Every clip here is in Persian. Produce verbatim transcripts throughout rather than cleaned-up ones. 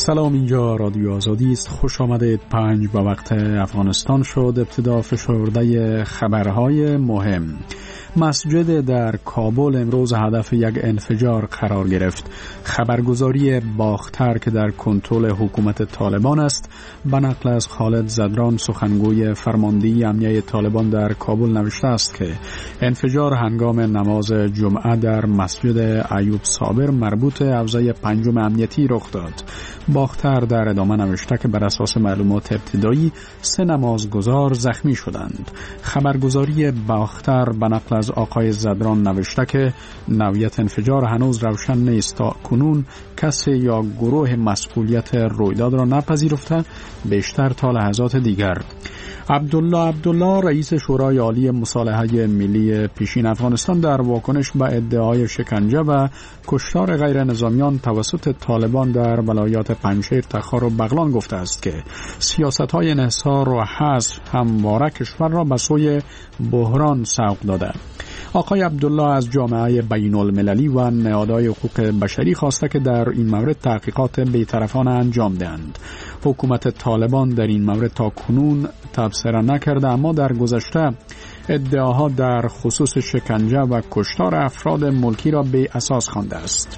سلام، اینجا رادیو آزادی است. خوش آمدید. پنج با وقت افغانستان شد. ابتدا فشرده خبرهای مهم. مسجد در کابل امروز هدف یک انفجار قرار گرفت. خبرگزاری باختر که در کنترل حکومت طالبان است به نقل از خالد زدران سخنگوی فرماندهی امنیه طالبان در کابل نوشته است که انفجار هنگام نماز جمعه در مسجد ایوب صابر مربوط حوزه پنجم امنیتی رخ داد. باختر در ادامه نوشته که بر اساس معلومات ابتدایی سه نمازگزار زخمی شدند. خبرگزاری باختر به نقل از آقای زدران نوشته که نوعیت انفجار هنوز روشن نیست. تا کنون کسی یا گروه مسئولیت رویداد را نپذیرفته، بیشتر تا لحظات دیگر. عبدالله عبدالله رئیس شورای عالی مصالحه ملی پیشین افغانستان در واکنش به ادعای شکنجه و کشتار غیر نظامیان توسط طالبان در ولایات پنجشیر، تخار و بغلان گفته است که سیاست‌های انحصار و حصر همواره کشور را به سوی بحران سوق داده. آقای عبدالله از جامعه بین المللی و نهادهای حقوق بشری خواسته که در این مورد تحقیقات بی‌طرفانه انجام دهند. حکومت طالبان در این مورد تا کنون تبصره نکرده، اما در گذشته ادعاها در خصوص شکنجه و کشتار افراد ملکی را بی اساس خوانده است.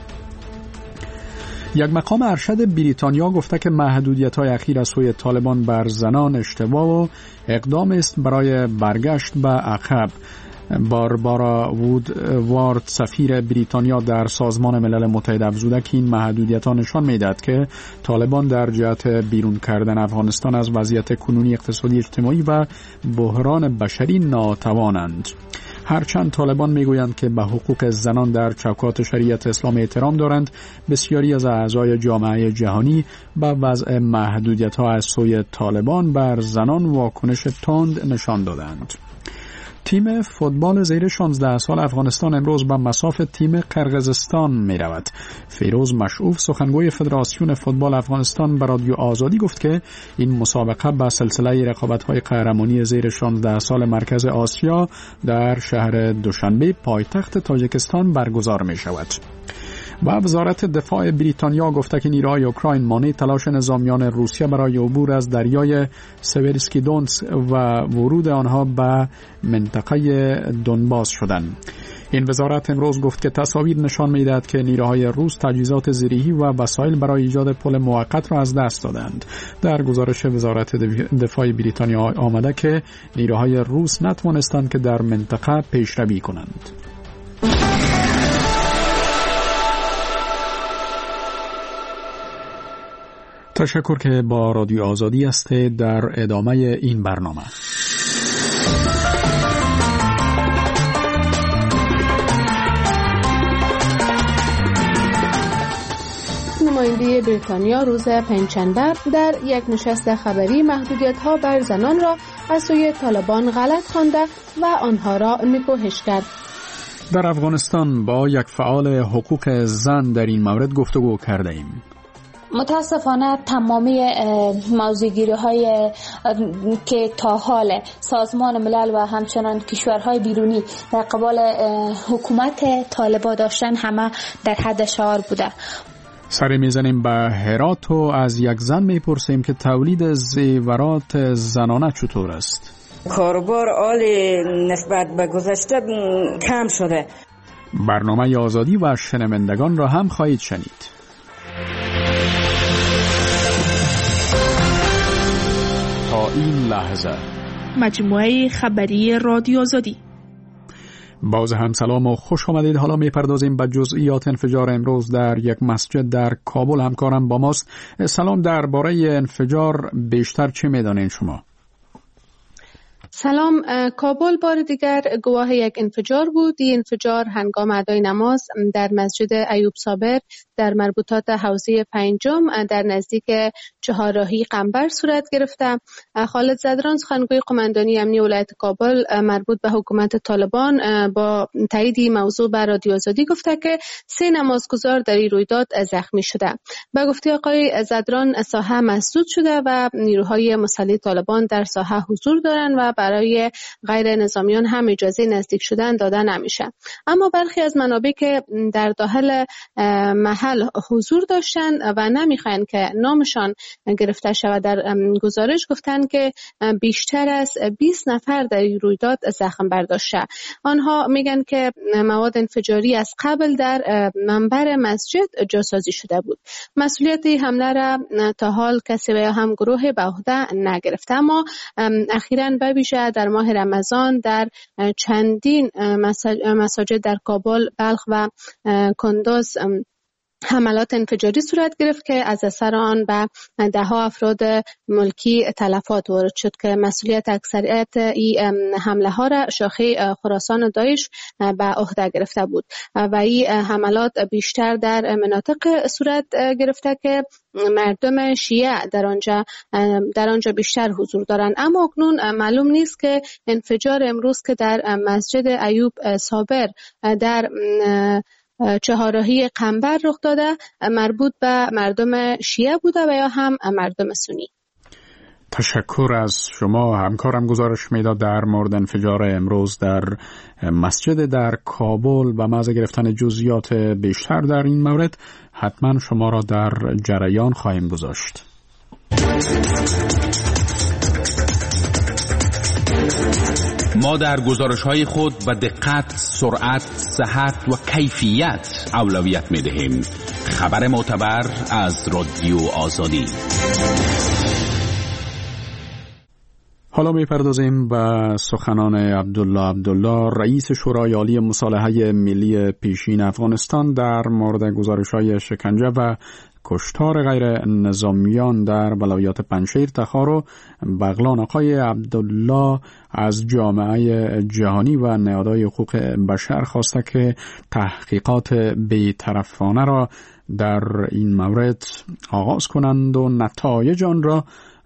یک مقام ارشد بریتانیا گفته که محدودیت‌های اخیر از سوی طالبان بر زنان اشتباه و اقدام است برای برگشت به عقب. باربارا وودوارد سفیر بریتانیا در سازمان ملل متحد افزوده که این محدودیت‌ها نشان می‌دهد که طالبان در جهت بیرون کردن افغانستان از وضعیت کنونی اقتصادی اجتماعی و بحران بشری ناتوانند. هرچند طالبان میگویند که به حقوق زنان در چوکات شریعت اسلام احترام دارند، بسیاری از اعضای جامعه جهانی به وضع محدودیت‌ها از سوی طالبان بر زنان واکنش تند نشان دادند. تیم فوتبال زیر شانزده سال افغانستان امروز به مصاف تیم قرقیزستان می رود. فیروز مشعوف سخنگوی فدراسیون فوتبال افغانستان به رادیو آزادی گفت که این مسابقه به سلسله رقابت‌های قهرمانی زیر شانزده سال مرکز آسیا در شهر دوشنبه پایتخت تاجیکستان برگزار می شود. و وزارت دفاع بریتانیا گفته که نیروهای اوکراین مانع تلاش نظامیان روسیه برای عبور از دریای سویرسکی دونتسک و ورود آنها به منطقه دونباس شدند. این وزارت امروز گفت که تصاویر نشان می‌دهد که نیروهای روس تجهیزات زیرهی و وسایل برای ایجاد پل موقت را از دست دادند. در گزارش وزارت دفاع بریتانیا آمده که نیروهای روس نتوانستند که در منطقه پیشروی کنند. تشکر که با رادیو آزادی هستید. در ادامه این برنامه نماینده بریتانیا روز پنجشنبه در یک نشست خبری محدودیت‌ها بر زنان را از سوی طالبان غلط خوانده و آنها را نکوهش کرد. در افغانستان با یک فعال حقوق زن در این مورد گفتگو کرده ایم. متاسفانه تمامی موضوعگیری های که تا حال سازمان ملل و همچنان کشورهای بیرونی در قبال حکومت طالبان داشتن همه در حد شعار بوده. سری میزنیم به هرات و از یک زن میپرسیم که تولید زیورات زنانه چطور است؟ کاروبار عالی نسبت به گذشته کم شده. برنامه آزادی و شنوندگان را هم خواهید شنید. تا این لحظه مجموعه خبری رادیو آزادی. باز هم سلام و خوش آمدید. حالا میپردازیم به جزئیات انفجار امروز در یک مسجد در کابل. همکارم با ماست. سلام، درباره انفجار بیشتر چه میدانین شما؟ سلام. کابل بار دیگر گواه یک انفجار بود. این انفجار هنگام ادای نماز در مسجد ایوب صابر در مربوطات حوزه پنجم در نزدیک چهارراهی قنبر صورت گرفته. خالد زدران سخنگوی قماندانی امنیه ولایت کابل مربوط به حکومت طالبان با تایید موضوع به رادیو آزادی گفته که سه نمازگزار در این رویداد زخمی شده. به گفته آقای زدران ساحه مسدود شده و نیروهای مسلح طالبان در ساحه حضور دارند و به برای غیر نظامیان هم اجازه نزدیک شدن داده نمیشه. اما برخی از منابع که در داخل محل حضور داشتن و نمیخواین که نامشان گرفته شود، در گزارش گفتن که بیشتر از بیست نفر در این رویداد زخم برداشته. آنها میگن که مواد انفجاری از قبل در منبر مسجد جاسازی شده بود. مسئولیت حمله را تا حال کسی و هم گروه به عهده نگرفته، اما اخیراً به ویژه در ماه رمضان در چندین مساجد در کابل، بلخ و کندوز حملات انفجاری صورت گرفت که از اثر آن به ده ها افراد ملکی تلفات وارد شد که مسئولیت اکثریت این حمله ها را شاخه خراسان داعش به عهده گرفته بود و این حملات بیشتر در مناطق صورت گرفته که مردم شیعه در آنجا در آنجا بیشتر حضور دارند. اما اکنون معلوم نیست که انفجار امروز که در مسجد ایوب صابر در چهارراهی قنبر رخ داده مربوط به مردم شیعه بوده و یا هم مردم سنی. تشکر از شما. همکارم گزارش میداد در مورد انفجار امروز در مسجد در کابل. و محض گرفتن جزئیات بیشتر در این مورد حتما شما را در جریان خواهیم گذاشت. ما در گزارش‌های خود به دقت، سرعت، صحت و کیفیت اولویت می‌دهیم. خبر معتبر از رادیو آزادی. حالا می‌پردازیم به سخنان عبدالله عبدالله، رئیس شورای عالی مصالحه ملی پیشین افغانستان در مورد گزارش‌های شکنجه و کشتار غیر نظامیان در ولایات پنجشیر، تخار و بغلان. آقای عبدالله از جامعه جهانی و نهادهای حقوق بشر خواسته که تحقیقات بی‌طرفانه را در این مورد آغاز کنند و نتایج آن را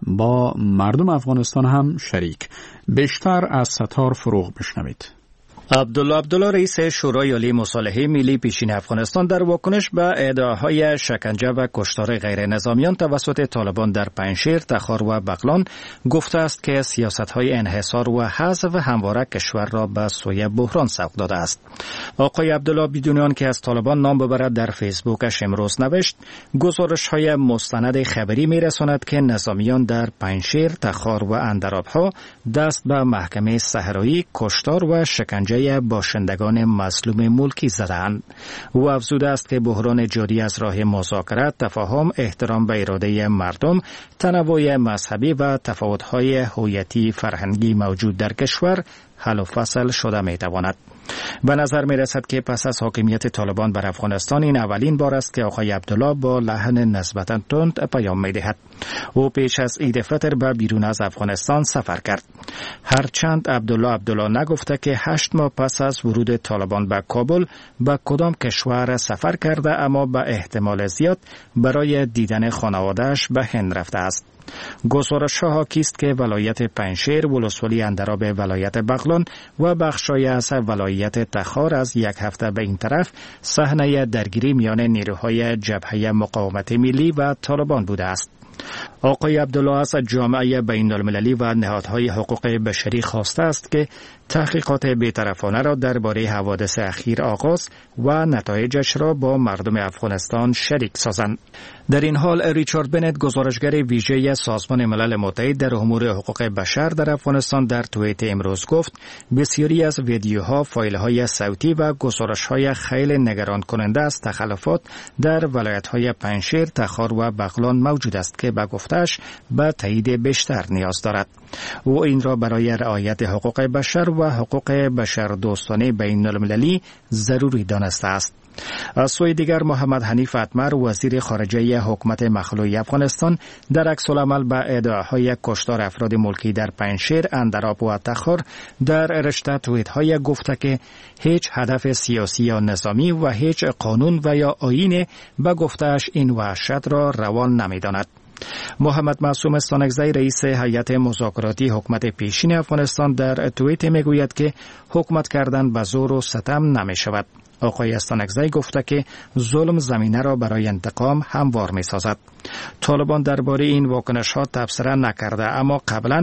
با مردم افغانستان هم شریک. بیشتر از ستار فروغ بشنوید. عبدالله عبدالله رئیس شورای عالی مصالحه ملی پیشین افغانستان در واکنش به ادعاهای شکنجه و کشتار غیر نظامیان توسط طالبان در پنجشیر، تخار و بغلان گفته است که سیاست‌های انحصار و حذف همواره کشور را به سوی بحران سوق داده است. آقای عبدالله بدون آنکه از طالبان نام ببرد در فیسبوکش امروز نوشت: گزارش‌های مستند خبری می‌رساند که نظامیان در پنجشیر، تخار و اندرابها دست به محکمه صحرایی، کشتار و شکنجه باشندگان مظلوم ملکی زدند. او افزوده است که بحران جاری از راه مذاکرات، تفاهم، احترام به اراده مردم، تنوع مذهبی و تفاوت‌های هویتی فرهنگی موجود در کشور حل و فصل شده می‌تواند. به نظر می رسد که پس از حاکمیت طالبان بر افغانستان این اولین بار است که آقای عبدالله با لحن نسبتاً تند پیام می دهد. او پیش از عید فطر به بیرون از افغانستان سفر کرد. هرچند عبدالله عبدالله نگفته که هشت ماه پس از ورود طالبان به کابل به کدام کشور سفر کرده، اما به احتمال زیاد برای دیدن خانواده‌اش به هند رفته است. گزارش‌ها حاکی است که ولایت پنجشیر، ولسوالی اندراب ولایت بغلان و بخشای از ولایت تخار از یک هفته به این طرف صحنه درگیری میان نیروهای جبهه مقاومت ملی و طالبان بوده است. آقای عبدالله از جامعه بین المللی و نهادهای حقوق بشری خواسته است که تحقیقات بی‌طرفانه را درباره حوادث اخیر آغاز و نتایجش را با مردم افغانستان شریک سازند. در این حال ریچارد بنت، گزارشگر ویژه سازمان ملل متحد در امور حقوق بشر در افغانستان، در توییت امروز گفت بسیاری از ویدیوها، فایل‌های صوتی و گزارش‌های خیلی نگران کننده از تخلفات در ولایت‌های پنجشیر، تخار و بغلان موجود است که به گفتش به تایید بیشتر نیاز دارد. او این را برای رعایت حقوق بشر و حقوق بشر دوستانه بین المللی ضروری دانسته است. از سوی دیگر محمد حنیف اتمر، وزیر خارجه حکومت مخلوع افغانستان، در عکس‌العمل به ادعاهای کشتار افراد ملکی در پنجشیر، اندراب و تخار در رشته توییت‌های گفته که هیچ هدف سیاسی یا نظامی و هیچ قانون و یا آیین به گفته‌اش این وحشت را روان نمی‌داند. محمد معصوم استانکزی، رئیس هیئت مذاکراتی حکومت پیشین افغانستان، در توییت میگوید که حکومت کردن به زور و ستم نمی شود. آقای استانکزی گفته که ظلم زمینه را برای انتقام هموار می سازد. طالبان درباره این واکنش ها تبصره نکرده، اما قبلا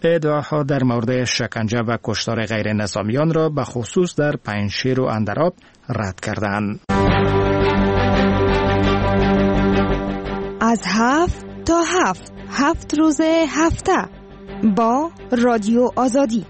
ادعاها در مورد شکنجه و کشتار غیر نظامیان را به خصوص در پنجشیر و اندراب رد کردند. از هفت تا هفت هفت روز هفته با رادیو آزادی.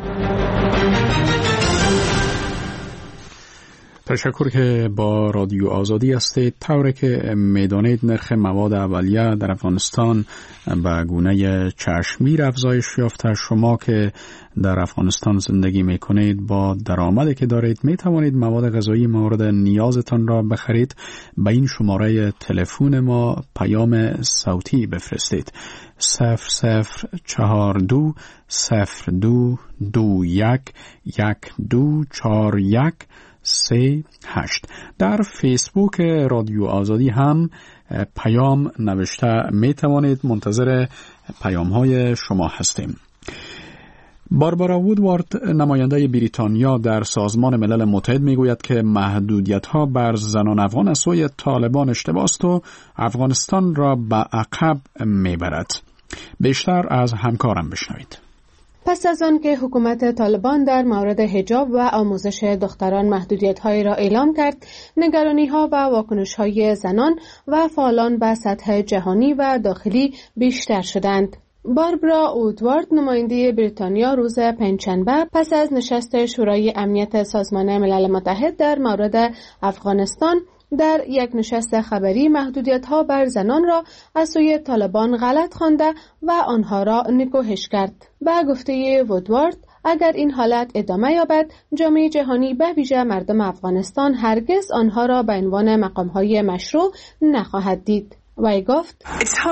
تشکر که با رادیو آزادی هستید. طوری که میدانید نرخ مواد اولیه در افغانستان به گونه چشمگیر افزایش یافته. شما که در افغانستان زندگی میکنید با درآمدی که دارید می توانید مواد غذایی مورد نیازتان را بخرید. به این شماره تلفن ما پیام صوتی بفرستید: صفر صفر چهار دو صفر دو دو یک یک دو چهار یک سه هشت. در فیسبوک رادیو آزادی هم پیام نوشته می توانید. منتظر پیام های شما هستیم. باربارا وودوارد، نماینده بریتانیا در سازمان ملل متحد، می گوید که محدودیت ها بر زنان افغان از سوی طالبان اشتباه است و افغانستان را به عقب می برد. بیشتر از همکارم بشنوید. پس از آن که حکومت طالبان در مورد حجاب و آموزش دختران محدودیت‌هایی را اعلام کرد، نگرانی‌ها و واکنش‌های زنان و فعالان به سطح جهانی و داخلی بیشتر شدند. باربارا وودوارد، نماینده بریتانیا، روز پنجشنبه پس از نشست شورای امنیت سازمان ملل متحد در مورد افغانستان در یک نشست خبری محدودیت‌ها بر زنان را از سوی طالبان غلط خوانده و آنها را نکوهش کرد. به گفته وودوارد، اگر این حالت ادامه یابد، جامعه جهانی به ویژه مردم افغانستان هرگز آنها را به عنوان مقام‌های مشروع نخواهد دید. وی گفت: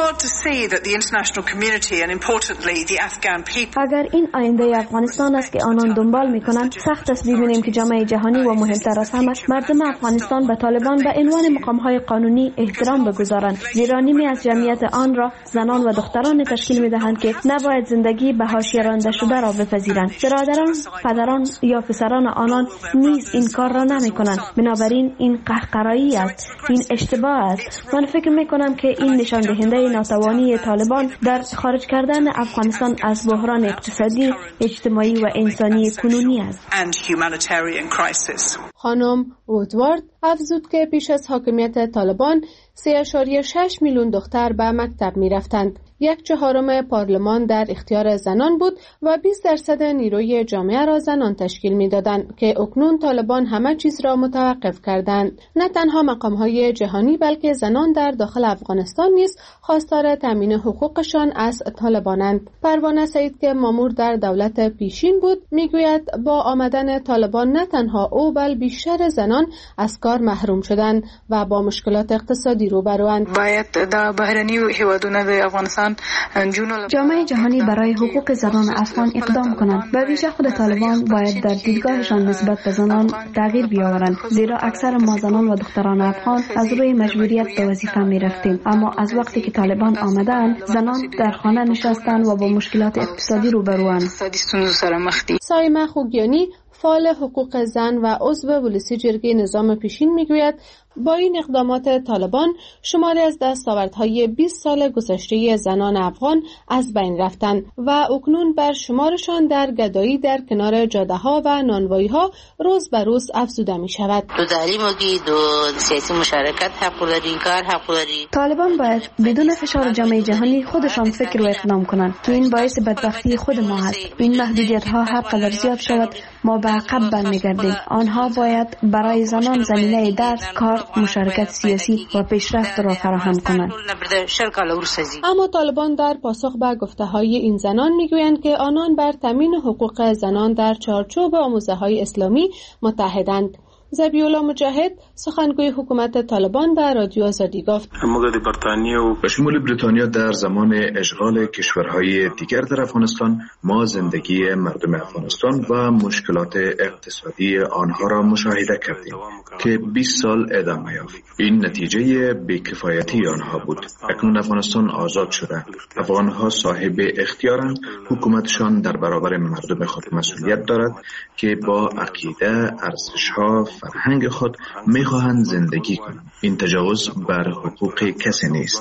اگر این آینده افغانستان است که آنان دنبال می‌کنند، سخت است ببینیم که جامعه جهانی و مهمتر از همه مردم افغانستان به طالبان به عنوان مقام‌های قانونی احترام بگذارند، زیرا نیمی از جمعیت آن را زنان و دختران تشکیل می‌دهند که نباید زندگی به حاشیه رانده شده را بپذیرند. برادران، پدران یا پسران آنان نیز این کار را نمی‌کنند. بنابراین این قهقرایی است، این اشتباه است. من فکر می‌کنم که این نشان دهنده ناتوانی طالبان در خارج کردن افغانستان از بحران اقتصادی، اجتماعی و انسانی کنونی است. خانم وودوارد افزود که پیش از حاکمیت طالبان سه ممیز شش میلیون دختر به مکتب می رفتند. یک چهارم پارلمان در اختیار زنان بود و بیست درصد نیروی جامعه را زنان تشکیل می دادند که اکنون طالبان همه چیز را متوقف کردند. نه تنها مقام‌های جهانی بلکه زنان در داخل افغانستان نیز خواستار تامین حقوقشان از طالبانند. پروانه سعید که مامور در دولت پیشین بود میگوید با آمدن طالبان نه تنها او بل بیشتر زنان از کار محروم شدند و با مشکلات اقتصادی روبروند. باید در بحرانی و هیوادونه در افغانستان جامعه جهانی برای حقوق زنان افغان اقدام کنند. به ویژه خود طالبان باید در دیدگاهشان نسبت به زنان تغییر بیاورند، زیرا اکثر ما زنان و دختران افغان از روی مجبوریت به وظیفه می رفتیم، اما از وقتی که طالبان آمدند زنان در خانه نشستند و با مشکلات اقتصادی روبروند. سایمه خوگیانی، فعال حقوق زن و عضو ولسی جرگه نظام پیشین میگوید با این اقدامات طالبان شماری از دستاوردهای بیست سال گذشته زنان افغان از بین رفتند و اکنون بر شمارشان در گدایی در کنار جاده‌ها و نانوایی‌ها روز به روز افزوده می شود. دو تعلیم و دو سیاسی مشارکت حق داری، کار حق داری. طالبان باید بدون فشار جامعه جهانی خودشان فکر و اقدام کنند که این باعث بدبختی خود ما هست. این محدودیت‌ها هر قدر زیاد شود ما به عقب برمیگردیم. آنها باید برای زنان زمینه درس، کار، مشارکت سیاسی و پیشرفت را فراهم کنند. اما طالبان در پاسخ به گفته‌های این زنان میگویند که آنان بر تامین حقوق زنان در چارچوب آموزه‌های اسلامی متحدند. زبیولا مجاهد، سخنگوی حکومت طالبان، به رادیو آزادی گفت: به شمول بریتانیا در زمان اشغال کشورهای دیگر در افغانستان ما زندگی مردم افغانستان و مشکلات اقتصادی آنها را مشاهده کردیم که بیست سال ادامه یافت. این نتیجه بیکفایتی آنها بود. اکنون افغانستان آزاد شده. افغانها صاحب اختیارند. حکومتشان در برابر مردم خود مسئولیت دارد که با عقیده، ارزش‌ها، فرهنگ خود میخواهند زندگی کنند. این تجاوز بر حقوق کسی نیست.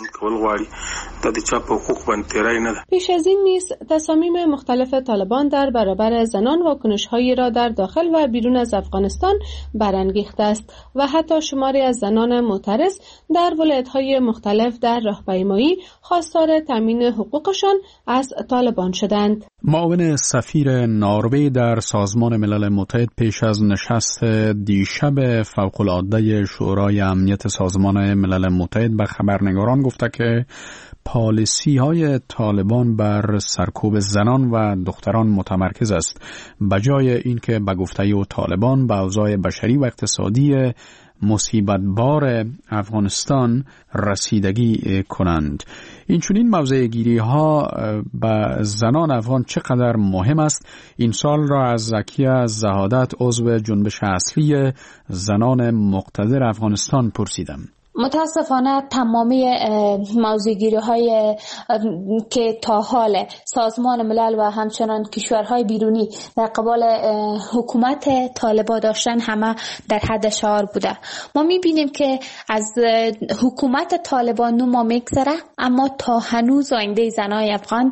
پیش از این نیز تصامیم مختلف طالبان در برابر زنان واکنش‌هایی را در داخل و بیرون از افغانستان برانگیخته است و حتی شماری از زنان معترض در ولایت‌های مختلف در راهپیمایی خواستار تامین حقوقشان از طالبان شدند. معاون سفیر نروژ در سازمان ملل متحد پیش از نشست دیشب فوق‌العاده شورای امنیت سازمان ملل متحد به خبرنگاران گفته که پالیسی های طالبان بر سرکوب زنان و دختران متمرکز است، بجای اینکه به گفته او طالبان به اوضاع بشری و اقتصادی مصیبت بار افغانستان رسیدگی کنند. این چنین موضع گیری ها به زنان افغان چقدر مهم است؟ این سال را از زکیه زهادت عضو جنبش اصلی زنان مقتدر افغانستان پرسیدم. متاسفانه تمامی موضوعگیری های که تا حال سازمان ملل و همچنان کشورهای بیرونی در قبال حکومت طالبان داشتن همه در حد شعار بوده. ما میبینیم که از حکومت طالبان نو ما میگذره، اما تا هنوز آینده زنای افغان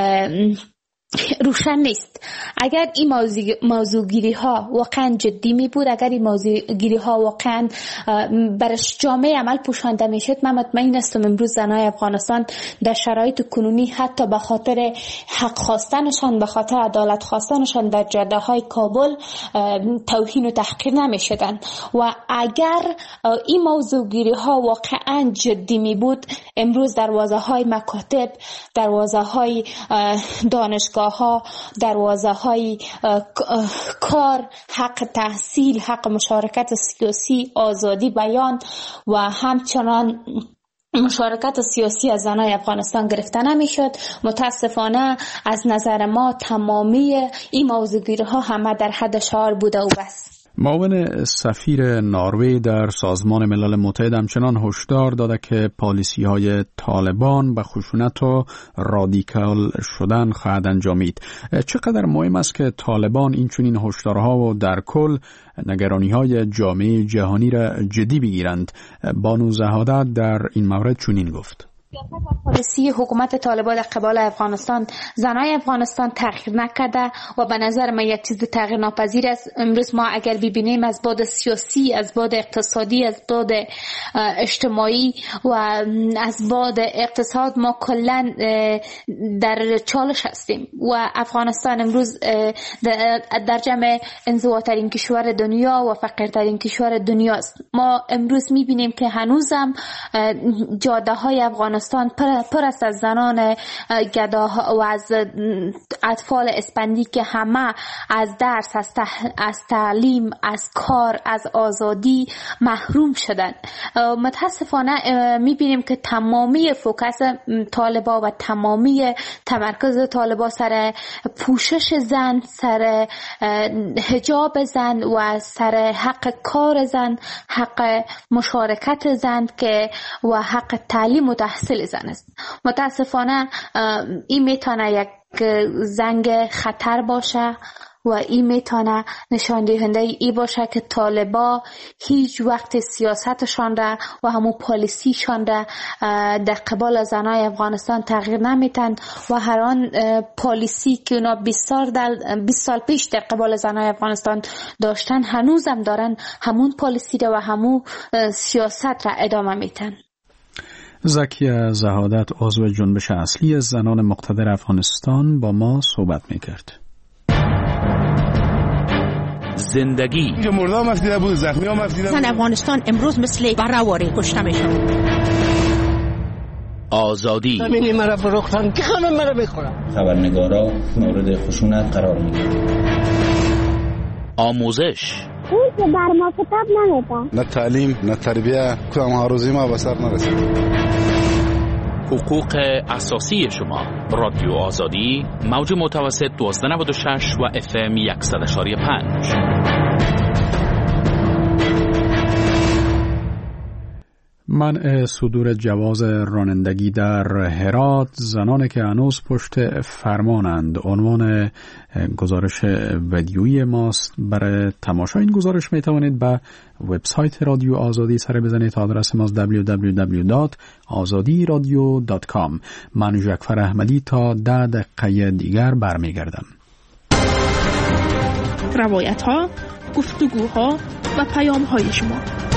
روشن نیست. اگر این موضوع موضوعگیری ها واقعا جدی می بود، اگر این موضوعگیری ها واقعا برش جامعه عمل پوشانده می شد، من مطمئن هستم امروز زنای افغانستان در شرایط کنونی حتی به خاطر حق خواستنشان، به خاطر عدالت خواستنشان در جاده های کابل توهین و تحقیر نمی شدن. و اگر این موضوعگیری ها واقعا جدی می بود، امروز دروازه های مکاتب، دروازه های دانشگاه ها، دروازه های کار، حق تحصیل، حق مشارکت سیاسی، آزادی بیان و همچنان مشارکت سیاسی از زنای افغانستان گرفته نمی شد. متاسفانه از نظر ما تمامی این موضوعگیری ها همه در حد شعار بوده و بس. معاون سفیر نروژ در سازمان ملل متحد همچنان هشدار داده که پالیسی های طالبان به خشونت و رادیکال شدن خواهد انجامید. چقدر مهم است که طالبان این چنین هشدارها و در کل نگرانی های جامعه جهانی را جدی بگیرند؟ بانو زهادت در این مورد چنین گفت: پالیسی حکومت طالبان در قبال افغانستان زنای افغانستان تغییر نکرده و به نظر من یک چیز تغییر ناپذیر است. امروز ما اگر ببینیم از بعد سیاسی، از بعد اقتصادی، از بعد اجتماعی و از بعد اقتصاد ما کلا در چالش هستیم و افغانستان امروز در جمع انزواترین کشور دنیا و فقیرترین کشور دنیا است. ما امروز میبینیم که هنوزم جاده های افغانستان پر, پر است از زنان گداها و از اطفال اسپندی که همه از درس، از, تح... از تعلیم، از کار، از آزادی محروم شدن. متاسفانه میبینیم که تمامی فوکس طالبا و تمامی تمرکز طالبا سر پوشش زن، سر حجاب زن و سر حق کار زن، حق مشارکت زن که و حق تعلیم و تحصیل زن است. متاسفانه این میتونه یک زنگ خطر باشه و این میتونه نشان دهنده ای باشه که طالبا هیچ وقت سیاستشان را و همون پالیسیشان را در قبال زنای افغانستان تغییر نمیتن و هر آن پالیسی که اونا بیست سال بیست سال پیش در قبال زنای افغانستان داشتن هنوزم دارن همون پالیسی را و همون سیاست را ادامه میتن. زکیه زهادت عضو جنبش اصلی زنان مقتدر افغانستان با ما صحبت میکرد. زندگی مرده هم افدیده بود، زخمی هم افدیده بود. زن افغانستان امروز مثل برهواری کشته میشن. آزادی همینی مرا فروختن که همه مرا بخورن. خبرنگارا مورد خشونت قرار میگیرن. آموزش اون که بر ما کتاب نمیدن. نه تعلیم نه تربیه، کدام هاروزی ما به سر نرسید. حقوق اساسی شما. رادیو آزادی، موج متوسط دوازده نود و شش و اف ام صد و پنج. منع صدور جواز رانندگی در هرات، زنانی که هنوز پشت فرمانند. عنوان گزارش ویدیویی ماست. برای تماشای این گزارش می توانید به وبسایت رادیو آزادی سر بزنید. آدرس ماست دبلیو دبلیو دبلیو دات آزادی رادیو دات کام. من ژکفر احمدی تا ده دقیقه دیگر برمیگردم. روایت ها، گفتگوها و پیام های شما.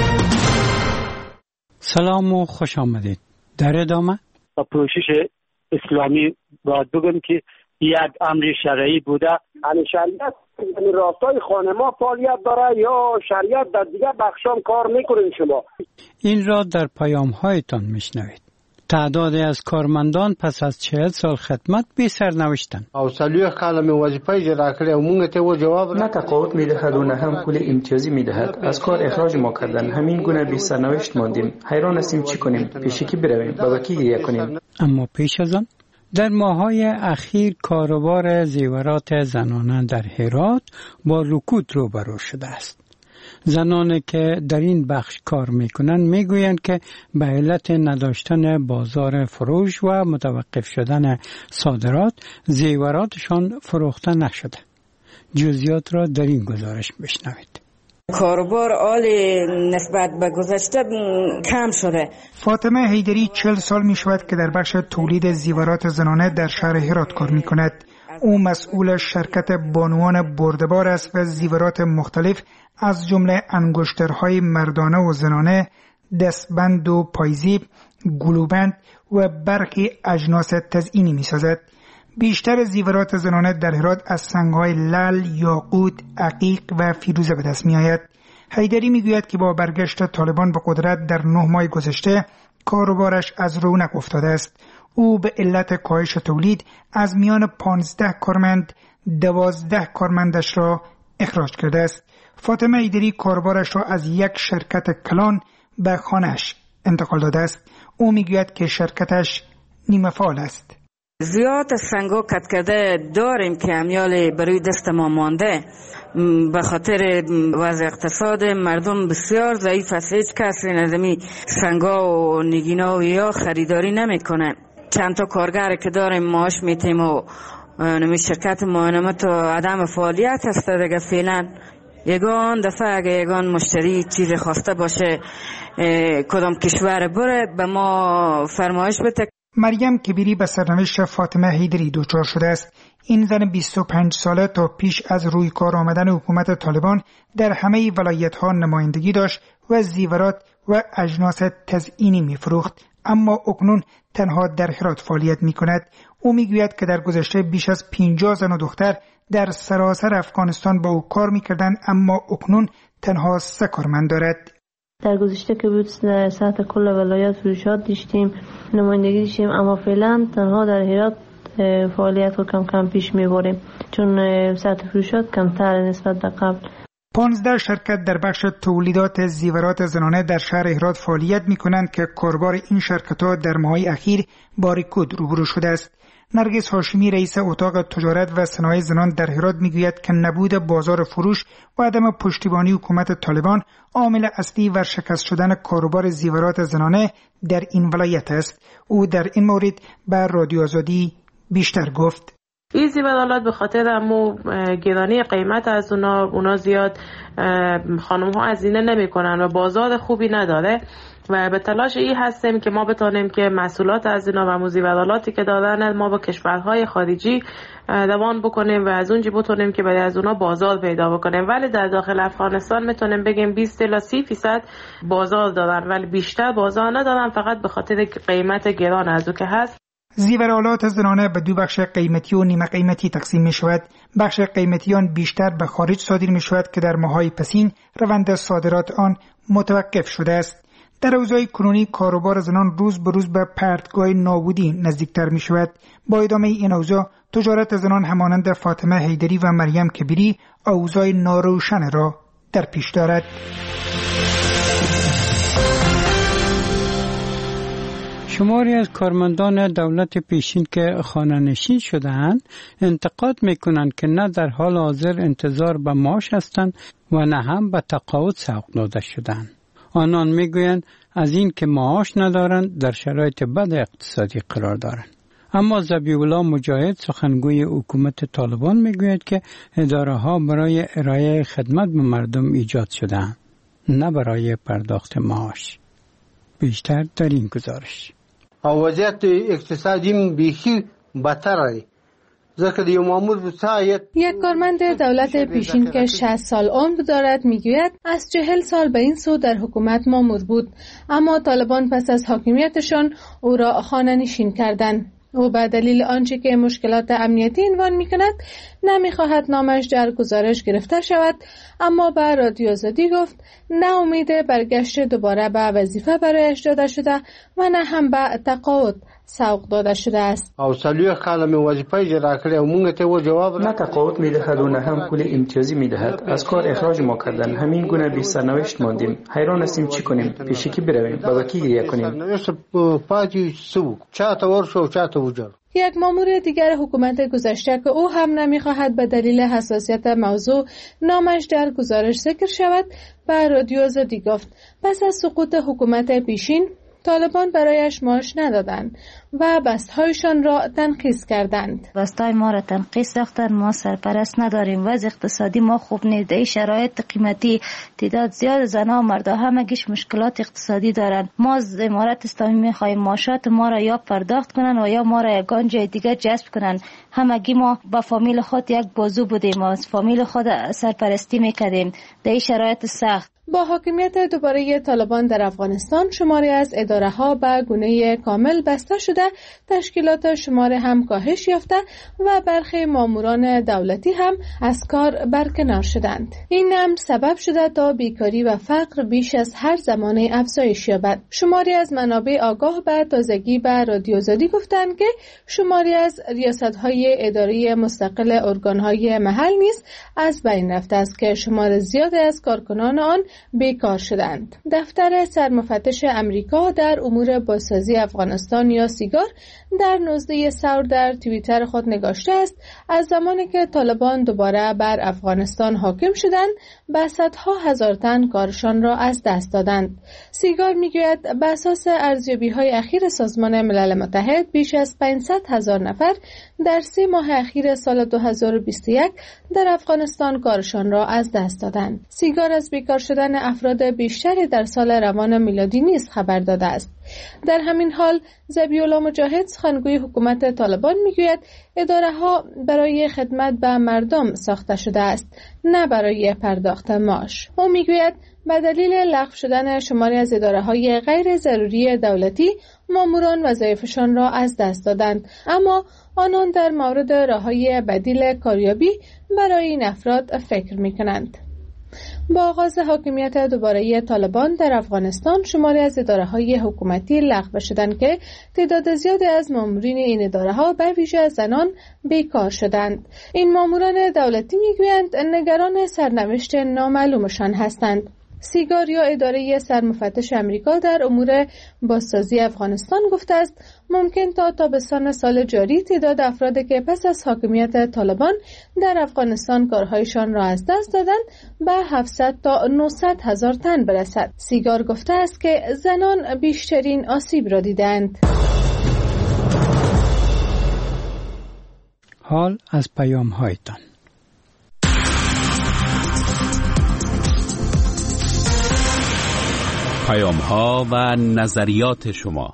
سلام و خوش آمدید. در ادامه با پوشش اسلامی باید بگم که یک امر شرعی بوده. یعنی شریعت یعنی راستای خانه ما فعالیت داره یا شریعت در دیگه بخشام کار میکنین شما؟ این را در پیام هایتان میشنوید. تعدادی از کارمندان پس از چهل سال خدمت بی سرنوشتند. اوصلیه کلمه وظیفه اجرا کړې او موږ ته و جواب نه تقاعد میدهد و نه هم پول امتیازی میدهد. از کار اخراج ما کردن. همین گونه بی سرنوشت ماندیم. حیران هستیم چی کنیم؟ پیشکی برویم؟ به وکی گریه کنیم؟ اما پیش از آن در ماه‌های اخیر کاروبار زیورات زنانه در هرات با رکود روبرو شده است. زنانی که در این بخش کار میکنن میگویند که به علت نداشتن بازار فروش و متوقف شدن صادرات زیوراتشان فروخته نشده. جزئیات را در این گزارش بشنوید. کاروبار عالی نسبت به گذشته کم شده. فاطمه حیدری چهل سال می شود که در بخش تولید زیورات زنانه در شهر هرات کار می کند. او مسئول شرکت بانوان برده‌بار است و زیورات مختلف از جمله انگشترهای مردانه و زنانه، دستبند و پایزیب، گلوبند و برخی اجناس تزئینی می سازد. بیشتر زیورات زنانه در هرات از سنگ‌های لعل، یاقوت، عقیق و فیروزه به دست می آید. حیدری می گوید که با برگشت طالبان به قدرت در نه ماه گذشته کاروبارش از رونق افتاده است. او به علت کاهش تولید از میان پانزده کارمند دوازده کارمندش را اخراج کرده است. فاطمه حیدری کاروبارش را از یک شرکت کلان به خانه‌اش انتقال داده است. او میگوید که شرکتش نیمه فعال است. زیاد سنگو کت کرده داریم که امیال بروی دست ما مانده. به خاطر وضع اقتصاد مردم بسیار ضعیف است. هیچ کسی نظمی سنگا و نگینا و یا خریداری نمیکنه. چند تا کارگر که داریم معاش میتیم و نمی شرکت معاونت و عدم فعالیت هست دیگه. فعلا یگان دفعه اگه یگان مشتری چیز خواسته باشه کدام کشور بره به ما فرمایش بده. مریم کبیری به سرنوشت فاطمه حیدری دچار شده است. این زن بیست و پنج ساله تا پیش از روی کار آمدن حکومت طالبان در همه ولایت‌ها نمایندگی داشت و زیورات و اجناس تزئینی می‌فروخت، اما اکنون تنها در هرات فعالیت می‌کند. او می‌گوید که در گذشته بیش از پنجاه زن و دختر در سراسر افغانستان با او کار می‌کردند، اما اکنون تنها سه کارمند دارد. در گذشته که بود سطح کل ولایت فروشات داشتیم، نمایندگی داشتیم، اما فعلا تنها در هرات فعالیت رو کم کم پیش می‌بریم چون سطح فروشات کمتر نسبت به قبل. پانزده شرکت در بخش تولیدات زیورات زنانه در شهر هرات فعالیت می‌کنند که کاربار این شرکت‌ها در ماه‌های اخیر با رکود روبرو شده است. نرگس هاشمی رئیس اتاق تجارت و صنایع زنان در هرات میگوید که نبود بازار فروش و عدم پشتیبانی حکومت طالبان عامل اصلی ورشکست شدن کاروبار زیورات زنانه در این ولایت است. او در این مورد به رادیو آزادی بیشتر گفت. این زیورات به خاطر امو گرانی قیمت از اونا اونا زیاد خانم ها هزینه نمی کنن و بازار خوبی نداره و به تلاش این هستیم که ما بتونیم که محصولات از اینا و امو زیورالاتی که دارن ما با کشورهای خارجی روان بکنیم و از اونجا بتونیم که برای از اونا بازار پیدا بکنیم. ولی در داخل افغانستان میتونیم بگیم بیست تا سی درصد بازار دارن ولی بیشتر بازار ندارن، فقط به خاطر قیمت گران از او که هست. زیورالات زنانه به دو بخش قیمتی و نیمه قیمتی تقسیم می شود. بخش قیمتیان بیشتر به خارج صادر می شود که در ماهای پسین روند صادرات آن متوقف شده است. در اوضاع کنونی کاروبار زنان روز به روز به پرتگاه نابودی نزدیکتر می شود. با ادامه این اوضاع تجارت زنان همانند فاطمه حیدری و مریم کبیری اوضاع ناروشن را در پیش دارد. شماری از کارمندان دولت پیشین که خانه‌نشین شده‌اند انتقاد می‌کنند که نه در حال حاضر انتظار به معاش هستند و نه هم به تقاعد سوق داده شدند. آنان میگویند از این که معاش ندارند در شرایط بد اقتصادی قرار دارند. اما ذبیح الله مجاهد سخنگوی حکومت طالبان میگوید که اداره ها برای ارائه خدمت به مردم ایجاد شده‌اند، نه برای پرداخت معاش. بیشتر در این گزارش. وضعیت اقتصادی بیخی بدتره. یک کارمند دولت پیشین که شصت سال عمر دارد میگوید از چهل سال به این سو در حکومت مامور بود، اما طالبان پس از حاکمیتشان او را خانه نشین کردند. او به دلیل آنچه که مشکلات امنیتی عنوان می‌کند نمی‌خواهد نامش در گزارش گرفته شود، اما به رادیو آزادی گفت نه امید برگشت دوباره به وظیفه برایش داده شده و نه هم به تقاعد سوق داده شده است. او سالیو کلمه وظیفه اجرا کړې او موږ ته و جواب نه تقاعد میدهد و نه هم پول امتیازی میدهد. از کار اخراج ما کردن. همین گونه بی سرنوشت ماندیم. حیران هستیم چی کنیم؟ پیشکی برویم؟ به وکی گریه کنیم؟ سرنوشت پاتې سو چاته ورشو چاته وجر. یک مامور دیگر حکومت گذشته که او هم نمیخواهد به دلیل حساسیت موضوع نامش در گزارش ذکر شود به رادیو آزادی گفت پس از سقوط حکومت پیشین طالبان برایش معاش ندادند و بستهایشان را تنقیص کردند. بستهای ما را تنقیص ساختند. ما سرپرست نداریم. وضع اقتصادی ما خوب نیست. در شرایط قیمتی تعداد زیاد زنها و مردها همگیش مشکلات اقتصادی دارند. ما از امارت اسلامی میخواهیم معاشات ما را یا پرداخت کنند و یا ما را یگان جای دیگر جذب کنند. همگی ما با فامیل خود یک بازو بودیم. ما از فامیل خود سرپرستی میکردیم در شرایط سخت. با حاکمیت دوباره طالبان در افغانستان شماری از اداره ها به گونه کامل بسته شده، تشکیلات شماره هم کاهش یافته و برخی ماموران دولتی هم از کار برکنار شدند. این امر سبب شده تا بیکاری و فقر بیش از هر زمانه افزایش یابد. شماری از منابع آگاه به تازگی به رادیو آزادی گفتند که شماری از ریاست‌های اداری مستقل ارگان‌های محل نیز از بین رفته است که شمار زیادی از کارکنان آن بیکار شدند. دفتر سرمفتش امریکا در امور بازسازی افغانستان یا سیگار در نوزده ثور در توییتر خود نگاشته است از زمانی که طالبان دوباره بر افغانستان حاکم شدند به صدها هزار تن کارشان را از دست دادند. سیگار میگوید بر اساس ارزیابی‌های اخیر سازمان ملل متحد بیش از پانصد هزار نفر در سه ماه اخیر سال دو هزار و بیست و یک در افغانستان کارشان را از دست دادند. سیگار از بیکار شدن افراد بیشتری در سال روان میلادی نیز خبر داده است. در همین حال ذبیح الله مجاهد سخنگوی حکومت طالبان میگوید اداره ها برای خدمت به مردم ساخته شده است، نه برای پرداخت معاش. او میگوید به دلیل لغو شدن شماری از اداره های غیر ضروری دولتی ماموران وظایفشان را از دست دادند، اما آنان در مورد راههای بدیل کاریابی برای این افراد فکر میکنند. با آغاز حاکمیت دوباره طالبان در افغانستان شماری از اداره‌های حکومتی لغو شدند که تعداد زیادی از مامورین این اداره‌ها به ویژه زنان بیکار شدند. این ماموران دولتی میگویند نگران سرنوشت نامعلومشان هستند. سیگار یا اداره سرمفتش امریکا در امور بازسازی افغانستان گفته است ممکن تا تابستان سال جاری تعداد افرادی که پس از حاکمیت طالبان در افغانستان کارهایشان را از دست دادند به هفتصد تا نهصد هزار تن برسد. سیگار گفته است که زنان بیشترین آسیب را دیدند. حال از پیام هایتان. پیام ها و نظریات شما.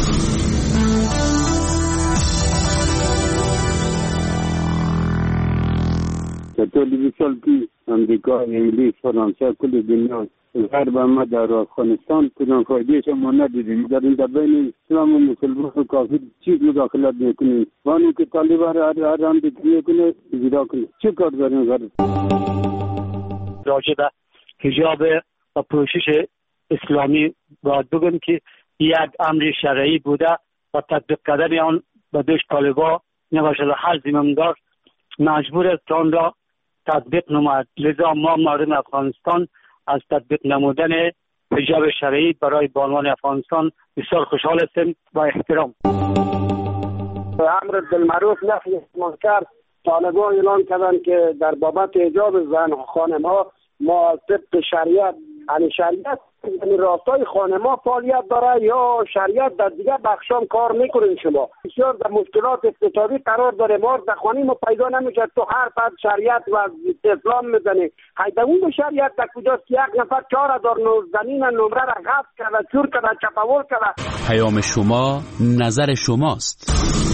طول سال پیش امریکا، انگلیس، فرانسه، کل دنیا غرب ما در افغانستان کدام فایدهش ما ندیدیم. در این بین اسلام و مسلمان و کافر چیز مداخلت میکنیم و اونی که طالبان را هر هم بکنه کنه اجرا کنه. چه کار داریم غرب؟ راجع به حجاب و پوشش اسلامی باید بگم که یک امر شرعی بوده و تطبیق کردن آن به دوش طالبان نباشد هر زمامدار مجبور است آن را تطبیق نماید. لذا ما مردم افغانستان از تطبیق نمودن حجاب شرعی برای بانوان افغانستان بسیار خوشحال هستیم با احترام. امر بالمعروف نهی منکر طالبان اعلان کردند که در بابت حجاب زن خانم ها ما طبق شریعت علی شریعت یعنی راستای خانه ما فعالیت داره یا شریعت در دیگه بخشام کار میکنین شما؟ بسیار در مشکلات اقتصادی قرار داره. ما در خانه ما پیدا نمیشه، تو هر فرد شریعت و اسلام میزنه. حیدون شریعت در کجاست؟ یک نفر چهار هزار زمین نمره را غصب کرده، چور کرده، چپاول کرده. پیام شما، نظر شماست.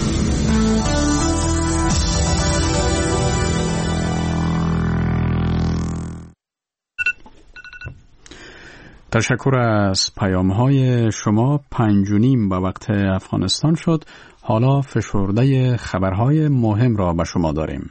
تشکر از پیام های شما. پنج و نیم به وقت افغانستان شد. حالا فشرده خبرهای مهم را به شما داریم.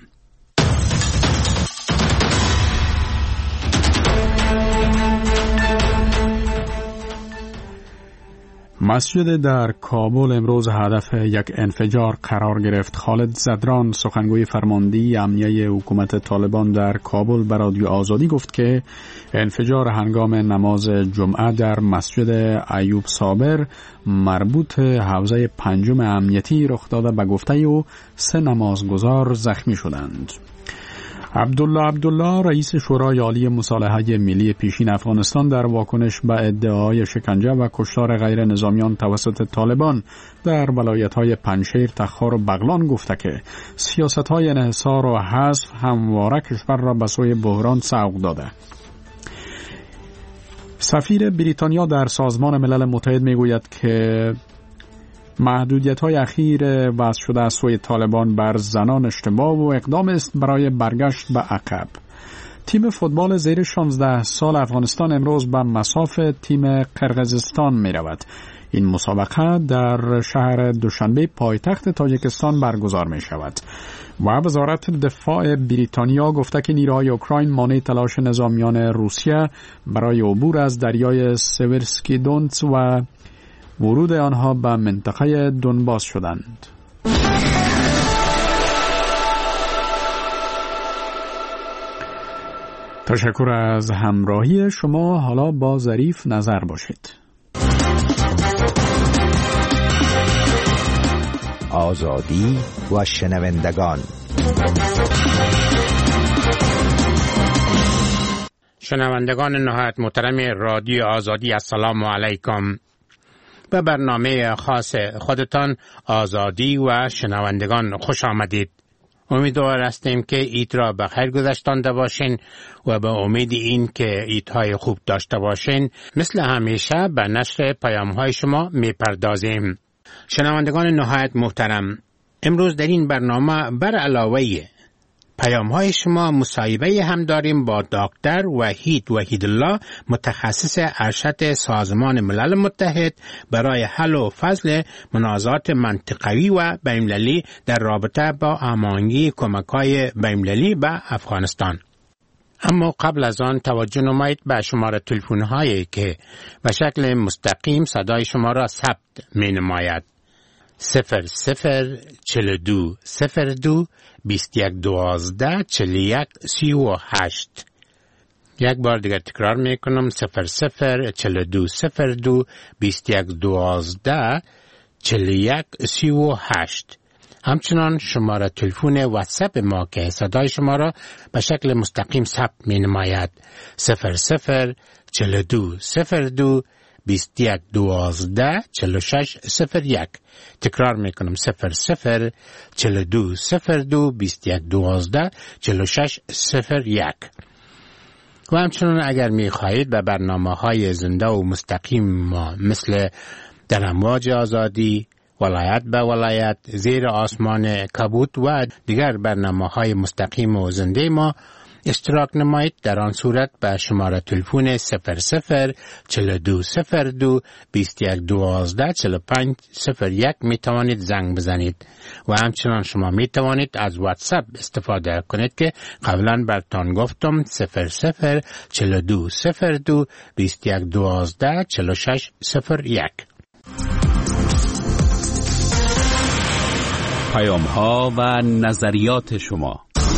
مسجد در کابل امروز هدف یک انفجار قرار گرفت. خالد زدران، سخنگوی فرماندهی امنیه حکومت طالبان در کابل، به رادیو آزادی گفت که انفجار هنگام نماز جمعه در مسجد ایوب صابر مربوط حوزه پنجم امنیتی رخ داده. به گفته او سه نمازگزار زخمی شدند. عبدالله عبدالله، رئیس شورای عالی مصالحه ملی پیشین افغانستان، در واکنش به ادعاهای شکنجه و کشتار غیر نظامیان توسط طالبان در ولایت‌های پنجشیر، تخار و بغلان گفته که سیاست‌های انحصار و حذف همواره کشور را به سوی بحران سوق داده. سفیر بریتانیا در سازمان ملل متحد میگوید که محدودیت‌های اخیر وضع شده از سوی طالبان بر زنان اشتباه و اقدام است برای برگشت به عقب. تیم فوتبال زیر شانزده سال افغانستان امروز به مصاف تیم قرقیزستان می رود. این مسابقه در شهر دوشنبه پایتخت تاجیکستان برگزار می شود. و وزارت دفاع بریتانیا گفته که نیروهای اوکراین مانع تلاش نظامیان روسیه برای عبور از دریای سیورسکی دونتس و ورود آنها به منطقه دونباس شدند. تشکر از همراهی شما. حالا با ظریف نظر باشید. آزادی و شنوندگان. شنوندگان نهایت محترم رادیو آزادی، السلام علیکم. به برنامه خاص خودتان آزادی و شنوندگان خوش آمدید. امیدوار هستیم که عید را بخیر گذشتانده باشین و به امید این که عیدهای خوب داشته باشین مثل همیشه به نشر پیام‌های شما میپردازیم. شنوندگان نهایت محترم، امروز در این برنامه بر علاوه پیام‌های شما مصاحبه هم داریم با دکتر وحید وحیدالله، متخصص ارشد سازمان ملل متحد برای حل و فصل منازعات منطقوی و بین‌المللی در رابطه با هماهنگی کمک‌های بین‌المللی به افغانستان. اما قبل از آن توجه نمایید به شماره تلفن‌هایی که به شکل مستقیم صدای شما را ثبت می‌نماید. صفر صفر چل دو صفر دو بیست یک دوازده چل یک سی و هشت. یک بار دیگر تکرار میکنم، صفر صفر چل دو صفر دو بیست یک دوازده چل یک سی و هشت. همچنان شماره تلفن واتساپ ما که صدای شما را به شکل مستقیم ثبت می نماید. صفر صفر چل دو صفر دو بیست یک دوازده چل شش صفر یک. تکرار میکنم، صفر صفر چل دو صفر دو بیست یک دوازده چل شش صفر یک. و همچنان اگر میخواهید به برنامه های زنده و مستقیم ما مثل در امواج آزادی، ولایت به ولایت، زیر آسمان کبوت و دیگر برنامه های مستقیم و زنده ما اشتراک نمایید، در آن صورت به شماره تلفن صفر صفر چل دو صفر دو بیست یک دوازده چل پنج صفر یک می توانید زنگ بزنید. و همچنان شما می توانید از واتساپ استفاده کنید که قبلا براتون گفتم، صفر صفر چل دو صفر دو بیست یک دوازده چل شش صفر یک. پیام ها و نظریات شما.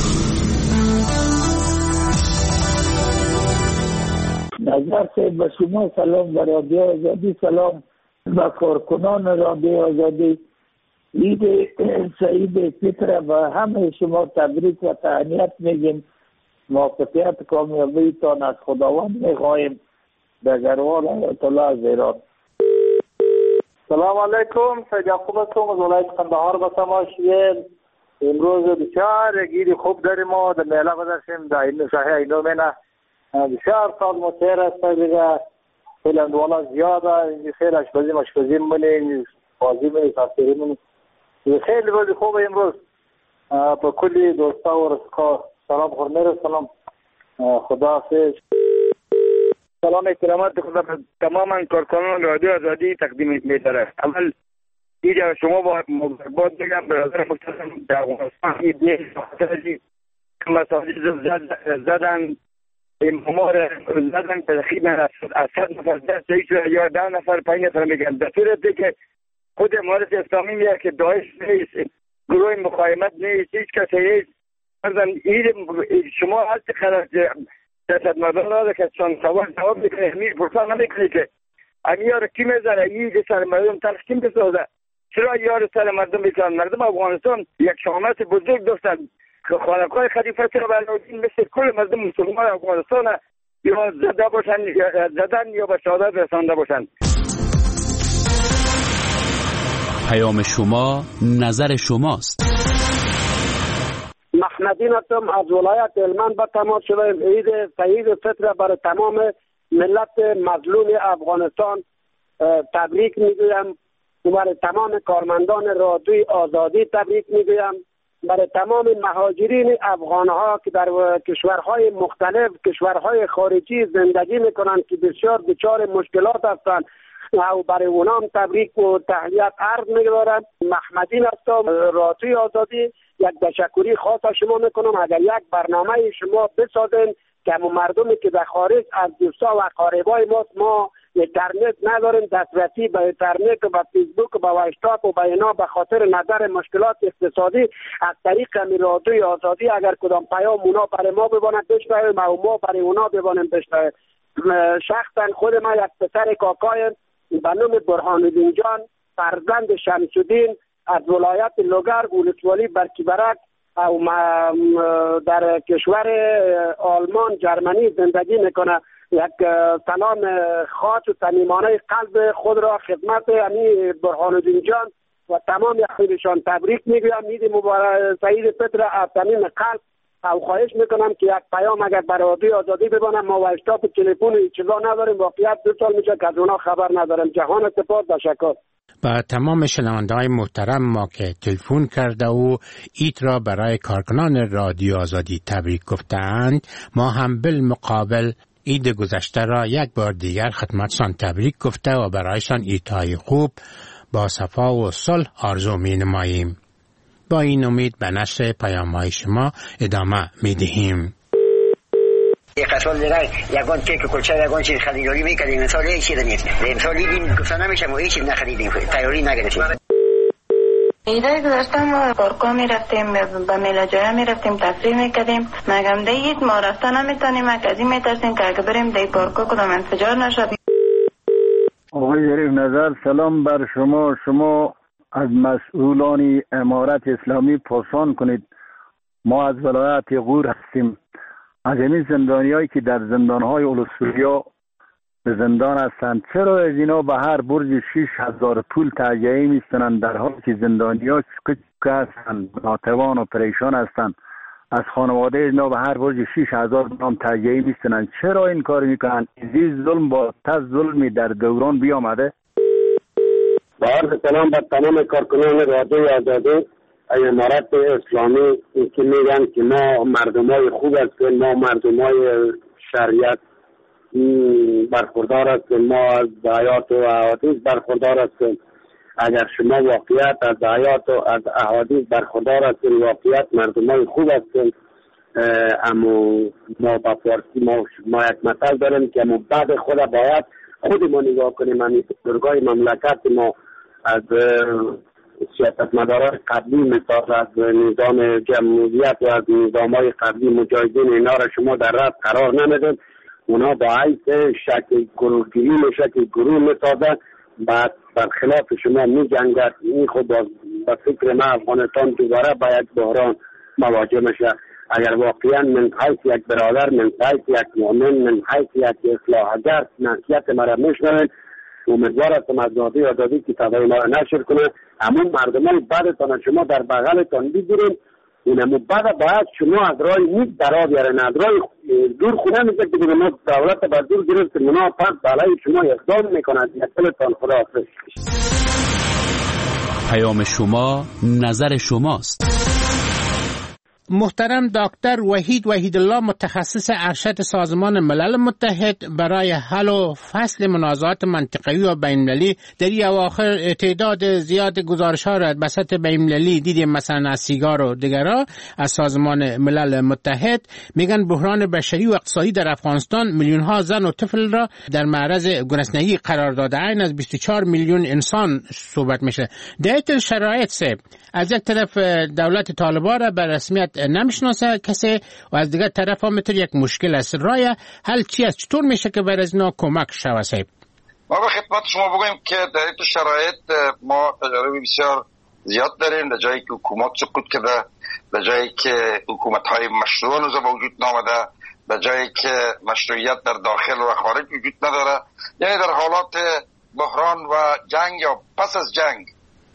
نظر صاحب به شما سلام، به رادیو آزادی سلام، و کارکنان رادیو آزادی عید سعید فطر و همه شما تبریک و تهنیت میگیم. موفقیت کامیابی تان از خداوند میخواهیم دگروان آیت الله از ایران. سلام علیکم، سید یعقوب هستم از ولایت قندهار به تماشیل. امروز بسیار گیری خوب داریم ما در میله گذاشتیم در این شاهی اینو مینه بسیار سال متیر است دیگه. خیلی اندوالا زیاده، خیلی اشپزی مشپزی منی بازی منی تفسیری منی خیلی روزی خوب امروز. با کلی دوستا و رسکا سلام خورمیر سلام، خدا حافظ. سلام احترامات خدا تماما کارکنان رادیو آزادی تقدیم می‌دارم. اول اینجا شما با مبارکباد بگم برادر محترم در افغانستان این دیگه مساجد زدن اماما را زدن تقریبا از صد نفر دست یا ده نفر پنج نفر میگن، در صورتی که خود امارت اسلامی میگه که داعش نیست، گروه مقاومت نیست، هیچ کسی نیست. شما هستی خلاص سیاست مدار را که چون سوال جواب بکنه همین پرسان نمیکنی که امی یار کی میزنه این سر مردم تلخ کیم بسازه؟ چرا یار سر مردم میکنن؟ مردم افغانستان یک شامت بزرگ داشتن که خانقاه خلیفه بلاالدین مثل کل مردم مسلمان افغانستان یا زده باشن یا زدن یا به شهادت رسانده باشن. پیام شما نظر شماست. محمدین هستم از ولایت هلمند به تماس شدم. عید سعید فطر برای تمام ملت مظلوم افغانستان تبریک میگویم. برای تمام کارمندان رادیوی آزادی تبریک میگویم. برای تمام مهاجرین افغان ها که در کشورهای مختلف کشورهای خارجی زندگی میکنند که بسیار دچار مشکلات هستند و برای اونام تبریک و تحیت عرض می‌دارم. محمدین هستم رادیوی آزادی. یک تشکری خاص شما میکنم اگر یک برنامه شما بسازین که مردمی که در خارج از دوستا و اقاربای ما ما اینترنت نداریم، دسترسی به اینترنت و به فیسبوک و به واتساپ و به اینا به خاطر نظر مشکلات اقتصادی از طریق رادیوی آزادی اگر کدام پیام اونا برای ما ببانند بشنویم و ما برای اونا ببانیم بشنویم. شخصا خود ما یک پسر کاکایم به نام برهان‌الدین جان فرزند شمس‌الدین از ولایت لوگر ولسوالی برکیبرک او در کشور آلمان جرمنی زندگی میکنه. یک سلام خاص و صمیمانه قلب خود را خدمت امی برهان‌الدین جان و تمام یخیرشان تبریک میگویم. عید مبارک سعید فطر از صمیم قلب او خواهش میکنم که یک پیام اگر برای رادیوی آزادی ببانم ما واتساپ و تلفن هیچ چیزا نداریم، واقعیت دو سال میشه که از اونا خبر ندارم. جهان سپاس تشکر. با تمام شنونده های محترم ما که تلفن کرده و ایت را برای کارکنان رادیو آزادی تبریک گفتند، ما هم بالمقابل عید گذشته را یک بار دیگر خدمتشان تبریک گفته و برایشان عیدهای خوب با صفا و صلح آرزو می نماییم. با این امید به نشر پیام‌های شما ادامه می دهیم. یک سال دیگر یگان کیک کلچه یگان چیز خریداری میکردیم، امسال هیچ چیز نیست. امسال دیدیم گفتن نمیشه ما هیچ چیز نخریدیم، تیاری نگرفتیم. ایده گذاشتم ما پارکا میرفتیم، به میله جایا میرفتیم تفریح میکردیم. مگم دیگه ما رفته نمیتونیم، از این میترسیم که اگه بریم دی پارکا کدام انفجار نشد. آقای ظریف نظر سلام بر شما. شما از مسئولان امارت اسلامی پرسان کنید. ما از ولایت غور هستیم. از این زندانیایی که در زندانهای اولوسوریا به زندان هستند، چرا از اینا به هر برج شش هزار پول تهیه میستنند در حالی که زندانی‌ها که هستند ناتوان و پریشان هستند؟ از خانواده اینا به هر برج شش هزار نام تهیه میستنند. چرا این کار میکنند؟ این ظلم با تز ظلمی در دوران بیامده. با عرض سلام بر تمام کارکنان رادیوی آزادی امارت اسلامی که میگن که ما مردمای خوب هستیم، ما مردمای شریعت برخوردار هستیم، ما از آیات و احادیث برخوردار هستیم. اگر شما واقعیت از آیات و از احادیث برخوردار هستیم، واقعیت مردمای خوب هستیم، اما ما با فارسی ما, ما یک مثل داریم که ما بعد خود باید خود ما نگاه کنیم. همین بزرگای مملکت ما از سیاست مدارای قبلی مثال از نظام جمهوریت و از نظامای قبلی مجاهدین اینا را شما در رد قرار نمیدید. اونا با عیس شکل گروهگیری و شکل گروه میسازن، بعد برخلاف شما می جنگد. این خود با فکر ما افغانستان دوباره با یک بحران مواجه میشه. اگر واقعا من حیث یک برادر، من حیث یک مؤمن، من حیث یک اصلاحگر نصیحت مرا میشنوید، امیدوار هستم از دادی آزادی که صدای ما را نشر کنه. همون مردمای بدتان شما در بغلتان بگیرین، اینمو بعد باید شما از راه نیک درآ بیارین، از راه دور خونه میشه که دیگه ما دولت به دور گرفت اونا پس بالای شما اقدام میکنند. یکلتان خدا حافظ. پیام شما نظر شماست. محترم دکتر وحید وحید الله، متخصص ارشد سازمان ملل متحد برای حل و فصل منازعات منطقه‌ای و بین‌المللی، در این اواخر تعداد زیاد گزارش‌ها را به سطح بین‌المللی دیدیم، مثلا از سیگار و دیگرها از سازمان ملل متحد میگن بحران بشری و اقتصادی در افغانستان میلیون‌ها زن و طفل را در معرض گرسنگی قرار داده. این از بیست و چهار میلیون انسان صحبت میشه. در این شرایط سه از یک طرف دولت طالبان را به رسمیت نمیشناسه کسی و از دیگر طرف هم میتونه یک مشکل است. رای حل چی است؟ چطور میشه که بر از اینا کمک شود صاحب؟ ما به خدمت شما بگویم که در این شرایط ما تجربه بسیار زیاد داریم. در جایی که حکومت سقوط کرده، در جایی که حکومت های مشروع نوزه به وجود نامده، در جایی که مشروعیت در داخل و خارج وجود نداره، یعنی در حالات بحران و جنگ یا پس از جنگ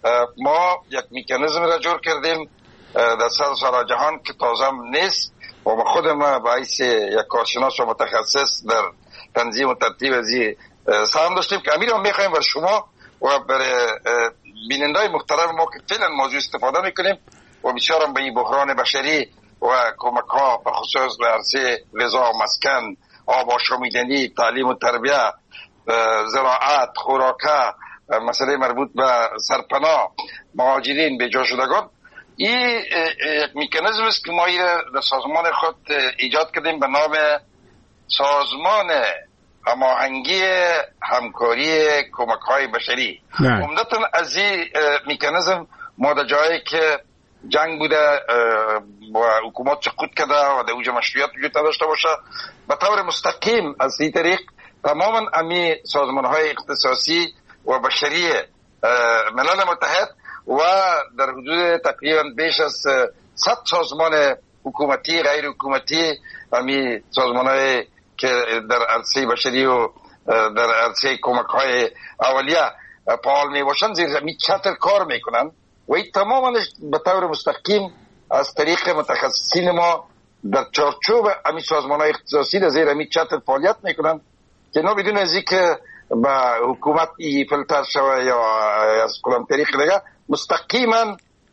ما یک میکانیزم را جور کردیم در سر سر جهان که تازه نیست و ما خودم به حیث یک کارشناس و متخصص در تنظیم و ترتیب ازی سهم داشتیم که امیر هم میخواییم بر شما و بر بینندای محترم ما که فعلا موضوع استفاده میکنیم و بسیار هم به این بحران بشری و کمک ها به خصوص در عرصه غذا و مسکن، آب و آشامیدنی، تعلیم و تربیت، زراعت، خوراکه، مسئله مربوط به سرپناه، مهاجرین، بیجا شدگان، این یک میکانیزم است که ما در سازمان خود ایجاد کردیم به نام سازمان هماهنگی همکاری کمک های بشری. عمدتاً از این میکانیزم ما در جایی که جنگ بوده و حکومت سقوط کرده و در اوج مشروعیت وجود نداشته باشه، به طور مستقیم از این طریق تماما امی سازمان های اختصاصی و بشری ملل متحد و در حدود تقریبا بیش از صد سازمان حکومتی غیر حکومتی، امی سازمان های که در عرصه بشری و در عرصه کمک های اولیه فعال می باشند زیر زمین چتر کار میکنن و این تماما به طور مستقیم از طریق متخصصین ما در چارچوب امی سازمان های اختصاصی در زیر زمین چتر فعالیت میکنن که اینا بدون از اینکه به حکومت ای فلتر شوه یا از کدام طریق دیگه مستقیما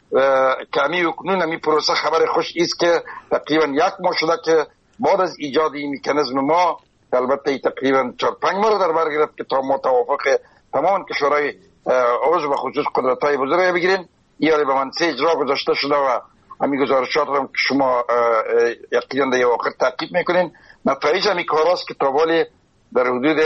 که امی اکنون امی پروسه خبر خوش ایست که تقریبا یک ماه شده که بعد از ایجاد این میکانیزم ما البته تقریبا چهار پنج ماه در بر گرفت که تا ما توافق تمام کشورهای عضو و خصوص قدرت‌های بزرگ بگیریم. این به منصه اجرا گذاشته شده و همین گزارشات هم که شما یقینا در واقع تعقیب میکنین. نتایج همین کار است که تا والی در حدود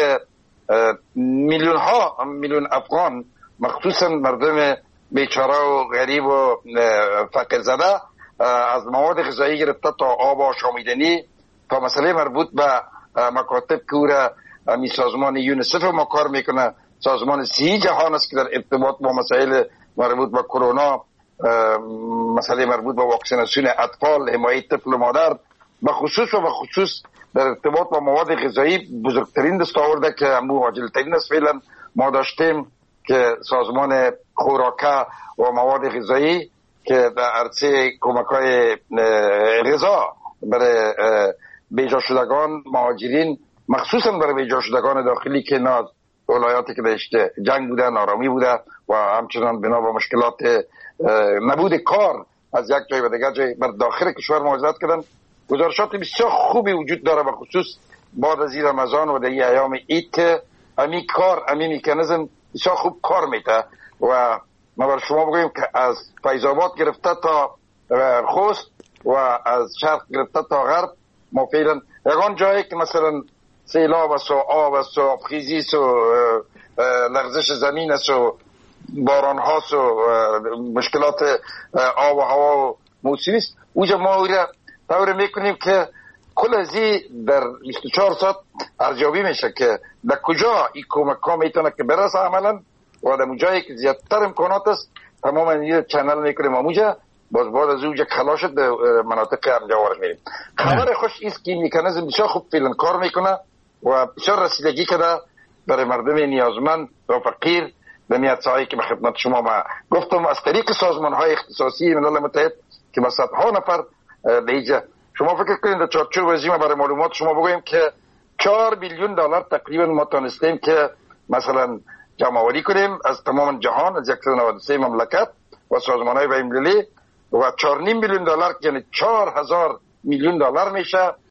میلیون ها میلیون افغان، مخصوصا مردم بیچاره و غریب و فقر زده، از مواد غذایی گرفته تا آب و آشامیدنی تا مسئله مربوط به مکاتب که او را می سازمان یونیسف ما کار میکنه، سازمان صحی جهان است که در ارتباط با مسائل مربوط به کرونا، مسئله مربوط به واکسیناسیون اطفال، حمایت طفل و مادر، به خصوص و به خصوص در ارتباط با مواد غذایی بزرگترین دستاورده که امو عاجلترین است فعلا ما داشتیم که سازمان خوراکه و مواد غذایی که در عرصه کمک‌های غذا برای بیجا شدگان، مهاجرین، مخصوصا برای بیجا شدگان داخلی که نه ولایاتی که داشته جنگ بوده، نارامی بوده و همچنان بنا به مشکلات نبود کار از یک جای به دیگر جای بر داخل کشور مهاجرت کردن. گزارشات بسیار خوبی وجود داره و خصوص بعد از این رمضان و در این ایام عید که امی کار امی میکانیزم بسیار خوب کار میته و ما بر شما بگویم که از فیض آباد گرفته تا خوست و از شرق گرفته تا غرب ما فعلا یگان جایی که مثلا سیلاب است و آب است و آبخیزی است و لغزش زمین است و باران هاست و مشکلات آب و هوا و موسمی است، اوجا ما او را طور میکنیم که کل ازی در بیست و چهار ساعت ارزیابی میشه که در کجا این کمک ها میتونه که برسه عملا و در جایی که زیادتر امکانات است تماما این چنل میکنیم. اموجا باز بعد از اونجا خلاص شد در مناطق امجوار میریم. خبر خوش است که مکانیزم بسیار خوب فعلا کار میکنه و بسیار رسیدگی کرده برای مردم نیازمند و فقیر. دمیت سعی که به خدمت شما ما گفتم از طریق سازمان های اختصاصی ملل متحد که با صدها نفر دیجا شما فکر کنید در چارچوب وزیم برای معلومات شما بگویم که چهار بیلیون دلار تقریبا ما تانستیم که مثلا جمع آوری کنیم از تمام جهان، از صد و نود و سه مملکت و سازمان های بین المللی و چهار و نیم بیلیون دلار یعنی چهار هزار میلیون دلار میشه